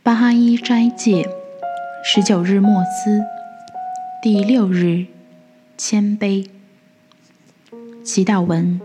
巴哈伊斋戒19日默思，第6日谦卑。祈祷文：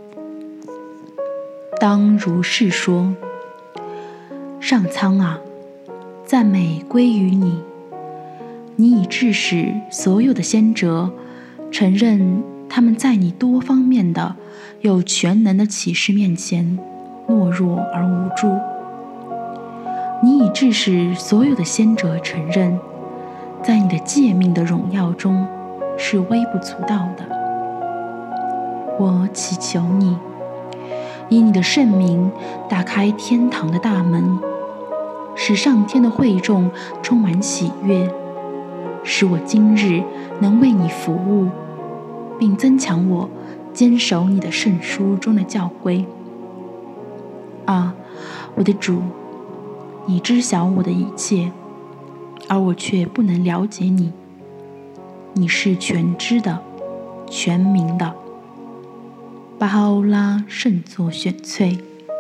当如是说，上苍啊，赞美归于你，你已致使所有的先哲承认他们在你多方面的有全能的启示面前懦弱而无助。你已致使所有的先哲承认，在你的诫命的荣耀中是微不足道的。我祈求你，以你的圣名打开天堂的大门，使上天的会众充满喜悦，使我今日能为你服务，并增强我坚守你的圣书中的教规。啊，我的主，你知晓我的一切，而我却不能了解你。你是全知的，全明的。巴哈欧拉圣作选粹。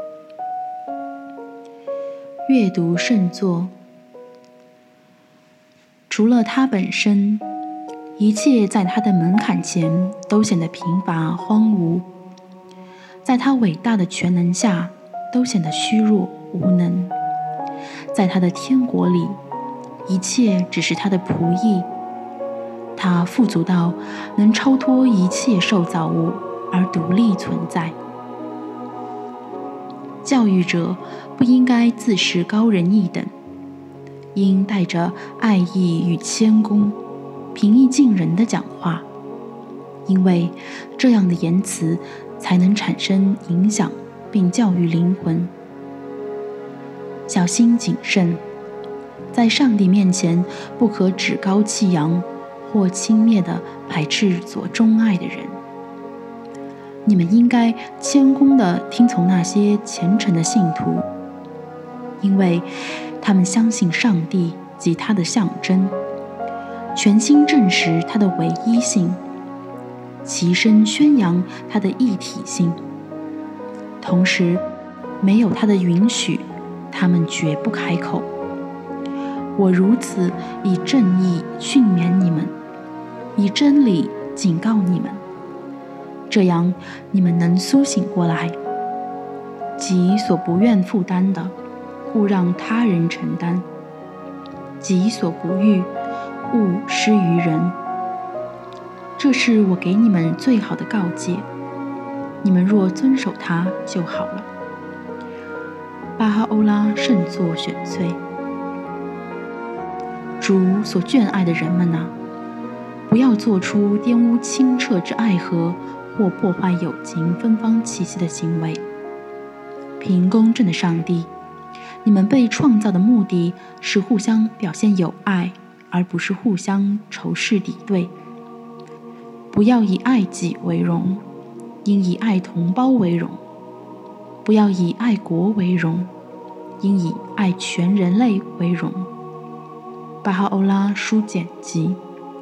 阅读圣作。除了它本身，一切在它的门槛前都显得贫乏荒芜，在它伟大的全能下都显得虚弱无能。在他的天国里，一切只是他的仆役，他富足到能超脱一切受造物而独立存在。教育者不应该自视高人一等，应带着爱意与谦恭，平易近人地讲话，因为这样的言辞才能产生影响并教育灵魂。小心谨慎，在上帝面前不可趾高气扬或轻蔑地排斥所钟爱的人。你们应该谦恭地听从那些虔诚的信徒，因为他们相信上帝及他的象征，全心证实他的唯一性，齐声宣扬他的一体性。同时，没有他的允许，他们绝不开口。我如此以正义训勉你们，以真理警告你们，这样你们能苏醒过来。己所不愿负担的，勿让他人承担；己所不欲，勿施于人。这是我给你们最好的告诫，你们若遵守它就好了。巴哈欧拉圣作选粹。主所眷爱的人们啊，不要做出玷污清澈之爱河或破坏友情芬芳气息的行为。凭公正的上帝，你们被创造的目的是互相表现友爱，而不是互相仇视敌对。不要以爱己为荣，应以爱同胞为荣。不要以爱国为荣，应以爱全人类为荣。巴哈欧拉书简集。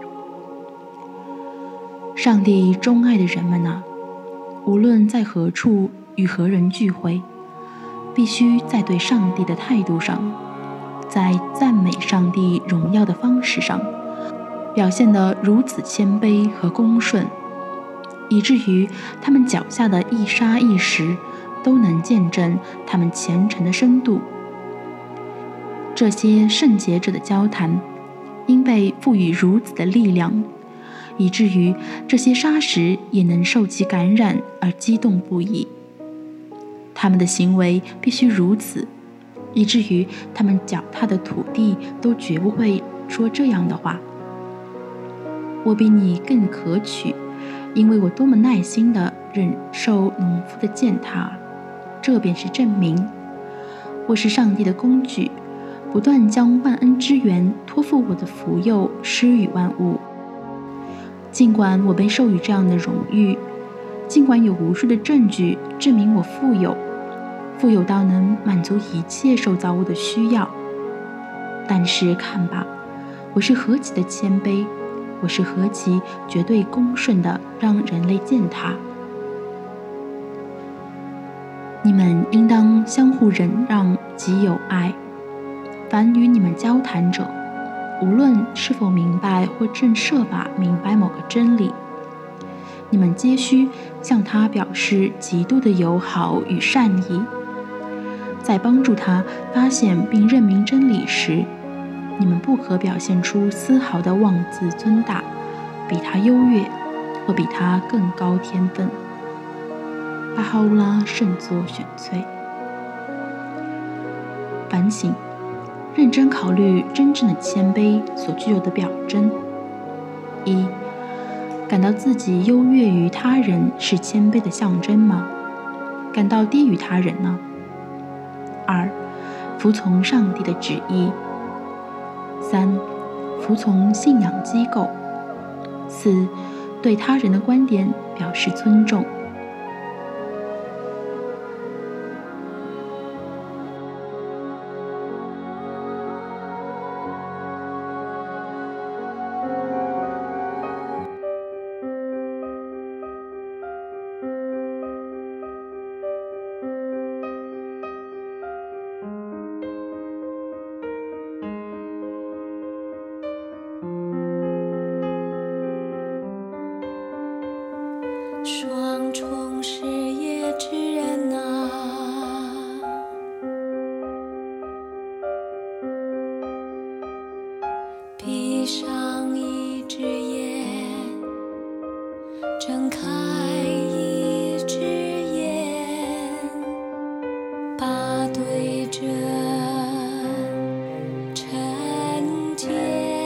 上帝钟爱的人们啊，无论在何处与何人聚会，必须在对上帝的态度上，在赞美上帝荣耀的方式上，表现得如此谦卑和恭顺，以至于他们脚下的一沙一石都能见证他们虔诚的深度。这些圣洁者的交谈因被赋予如此的力量，以至于这些沙石也能受其感染而激动不已。他们的行为必须如此，以至于他们脚踏的土地都绝不会说这样的话：我比你更可取，因为我多么耐心地忍受农夫的践踏，这便是证明。我是上帝的工具，不断将万恩之源托付我的福佑施与万物。尽管我被授予这样的荣誉，尽管有无数的证据证明我富有到能满足一切受造物的需要，但是看吧，我是何其的谦卑，我是何其绝对恭顺的让人类践踏。你们应当相互忍让及友爱， 凡与你们交谈者，无论是否明白或正设法明白某个真理，你们皆须向他表示极度的友好与善意。在帮助他发现并认明真理时，你们不可表现出丝毫的妄自尊大，比他优越或比他更高天分。巴哈欧拉圣作选粹。反省，认真考虑真正的谦卑所具有的表征。一，感到自己优越于他人是谦卑的象征吗？感到低于他人呢？二，服从上帝的旨意。三，服从信仰机构。四，对他人的观点表示尊重。 双重事业之人啊，闭上一只眼，睁开一只眼，把对着晨间，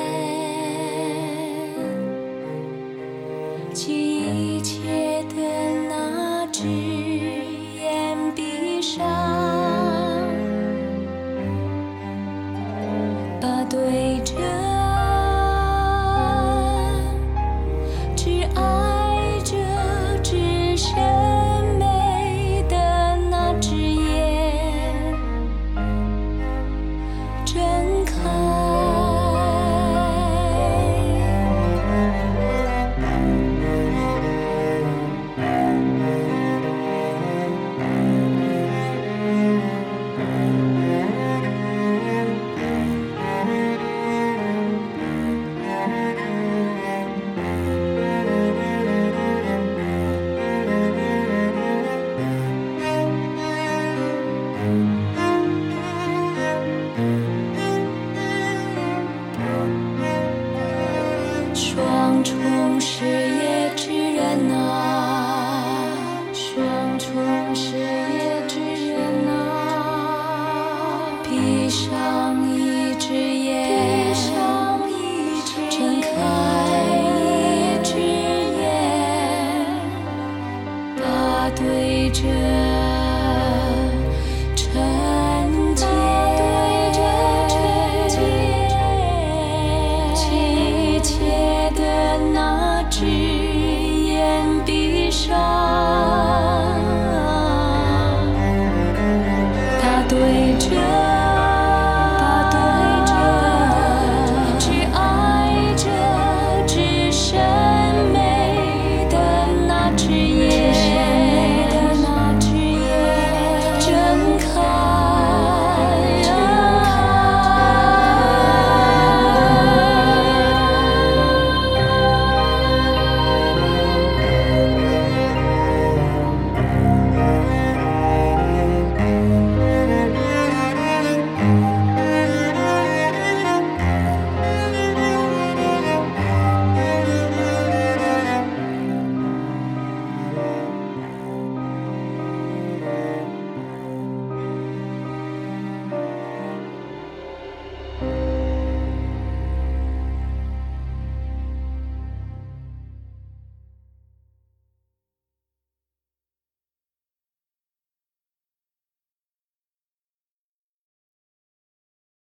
一切的那只眼闭上，把对着只爱着只深美的那只眼睁开。双重事业之人啊，双重事业之人啊，闭上一只眼，睁开一只眼，把对着